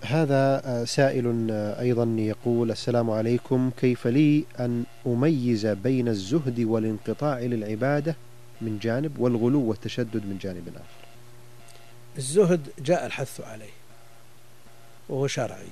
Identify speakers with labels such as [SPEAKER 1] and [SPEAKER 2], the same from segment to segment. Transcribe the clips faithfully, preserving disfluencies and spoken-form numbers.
[SPEAKER 1] هذا سائل أيضا يقول: السلام عليكم، كيف لي أن أميز بين الزهد والانقطاع للعبادة من جانب والغلو والتشدد من جانب آخر؟
[SPEAKER 2] الزهد جاء الحث عليه وهو شرعي،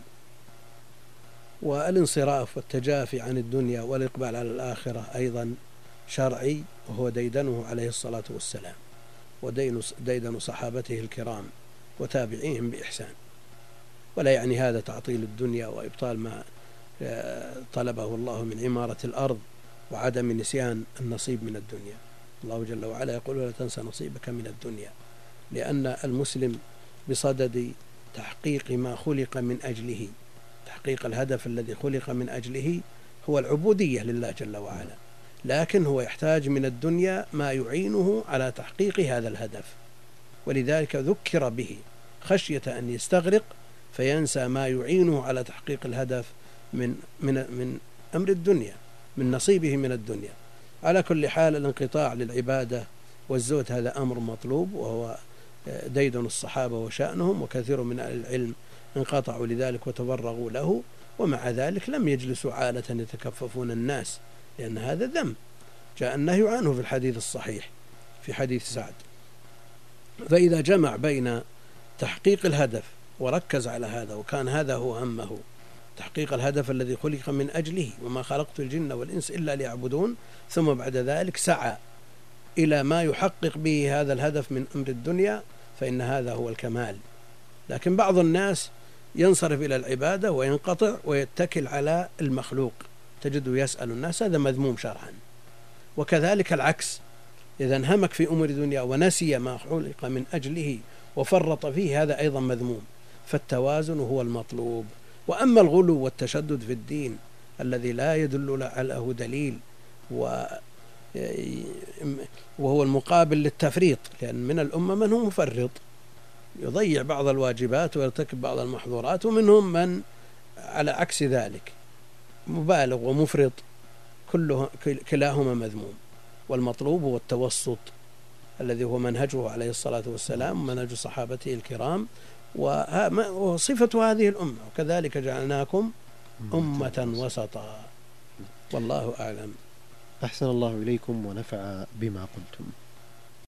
[SPEAKER 2] والانصراف والتجافي عن الدنيا والإقبال على الآخرة أيضا شرعي، وهو ديدنه عليه الصلاة والسلام وديدن صحابته الكرام وتابعيهم بإحسان. ولا يعني هذا تعطيل الدنيا وإبطال ما طلبه الله من عمارة الأرض وعدم نسيان النصيب من الدنيا. الله جل وعلا يقول: ولا تنسى نصيبك من الدنيا، لأن المسلم بصدد تحقيق ما خلق من أجله، تحقيق الهدف الذي خلق من أجله هو العبودية لله جل وعلا، لكن هو يحتاج من الدنيا ما يعينه على تحقيق هذا الهدف، ولذلك ذكر به خشية أن يستغرق فينسى ما يعينه على تحقيق الهدف من, من, من أمر الدنيا، من نصيبه من الدنيا. على كل حال، الانقطاع للعبادة والزهد هذا أمر مطلوب، وهو ديدن الصحابة وشأنهم، وكثير من أهل العلم انقطعوا لذلك وتفرغوا له، ومع ذلك لم يجلسوا عالة يتكففون الناس، لأن هذا ذنب جاء النهي عنه في الحديث الصحيح في حديث سعد. فإذا جمع بين تحقيق الهدف وركز على هذا، وكان هذا هو همه، تحقيق الهدف الذي خلق من أجله، وما خلقت الجن والإنس إلا ليعبدون، ثم بعد ذلك سعى إلى ما يحقق به هذا الهدف من أمر الدنيا، فإن هذا هو الكمال. لكن بعض الناس ينصرف إلى العبادة وينقطع ويتكل على المخلوق، تجده يسأل الناس، هذا مذموم شرعا. وكذلك العكس، إذا انهمك في أمور الدنيا ونسي ما خلق من أجله وفرط فيه، هذا أيضا مذموم. فالتوازن هو المطلوب. وأما الغلو والتشدد في الدين الذي لا يدل له دليل وهو المقابل للتفريط، لأن من الأمة من هو مفرط يضيع بعض الواجبات ويرتكب بعض المحظورات، ومنهم من على عكس ذلك مبالغ ومفرط، كله كلاهما مذموم. والمطلوب هو التوسط الذي هو منهجه عليه الصلاة والسلام ومنهج صحابته الكرام، وصفة هذه الأمة: وكذلك جعلناكم أمة وسطا. والله أعلم.
[SPEAKER 1] أحسن الله إليكم ونفع بما قلتم.